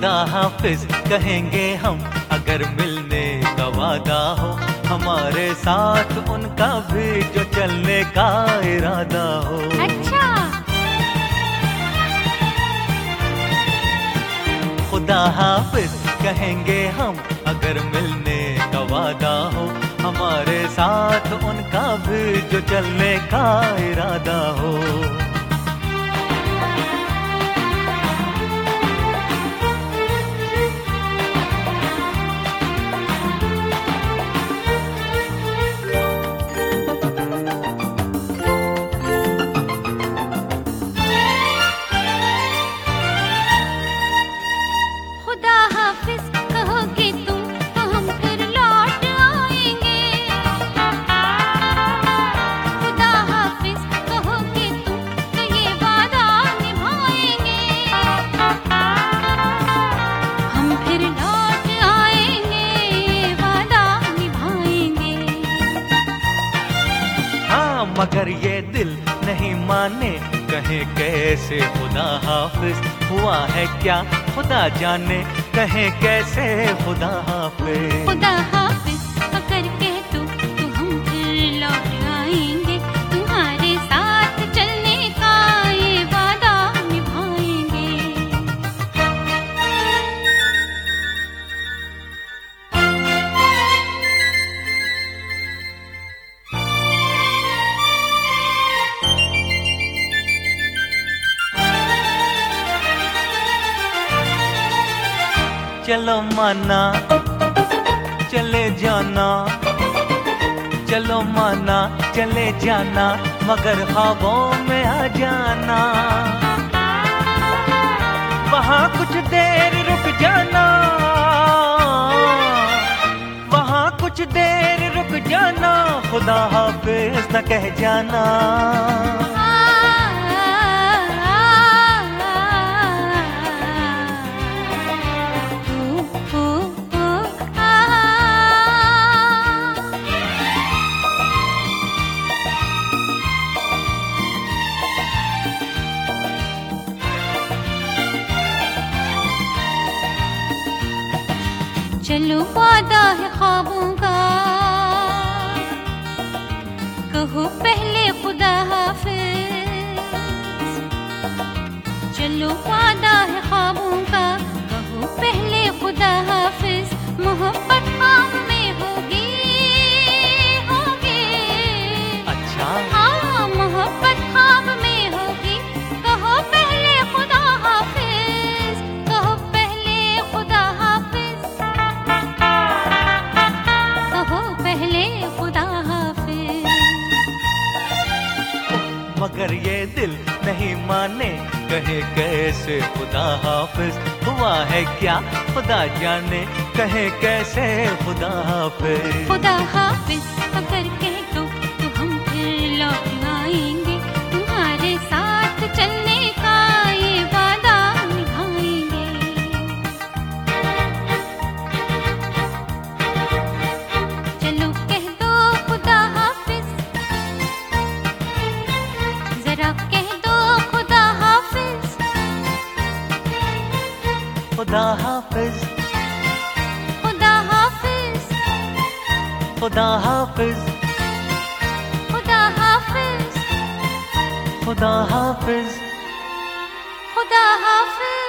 खुदा हाफिज कहेंगे हम अगर मिलने का वादा हो, हमारे साथ उनका भी जो चलने का इरादा हो। अच्छा। खुदा हाफिज कहेंगे हम अगर मिलने का वादा हो, हमारे साथ उनका भी जो चलने का इरादा हो। मगर ये दिल नहीं माने, कहे कैसे खुदा हाफिज हुआ है क्या खुदा जाने, कहे कैसे खुदा हाफिज। खुदा हाफिज अगर कह तो हम फिर लौट आएंगे, तुम्हारे साथ चलने का ये वादा निभाएंगे। चलो माना चले जाना, चलो माना चले जाना, मगर ख्वाबों में आ जाना। वहाँ कुछ देर रुक जाना, वहाँ कुछ देर रुक जाना, खुदा हाफिज न कह जाना। चलो वादा है ख्वाबों का, कहो पहले खुदा हाफिज। चलो वादा है ख्वाबों का, कहो पहले खुदा हाफिज। मोहब्बत ख्वाब में होगी होगी। अच्छा हाँ मोहब्बत ख्वाब में होगी, कहो पहले खुदा हाफिज, कहो पहले खुदा हाफिज, कहो पहले खुदा हाफिज। मगर ये दिल नहीं माने, कहे कैसे खुदा हाफिज हुआ है क्या खुदा जाने, कहे कैसे खुदा हाफिज। खुदा हाफिज अगर कह दो तो हम फिर लौट आएंगे, तुम्हारे साथ चलने का ये वादा निभाएंगे। चलो कह दो खुदा हाफिज, जरा कह दो खुदा हाफिज। खुदा हाफिज खुदा हाफिज खुदा हाफिज खुदा हाफिज खुदा हाफिज खुदा हाफिज।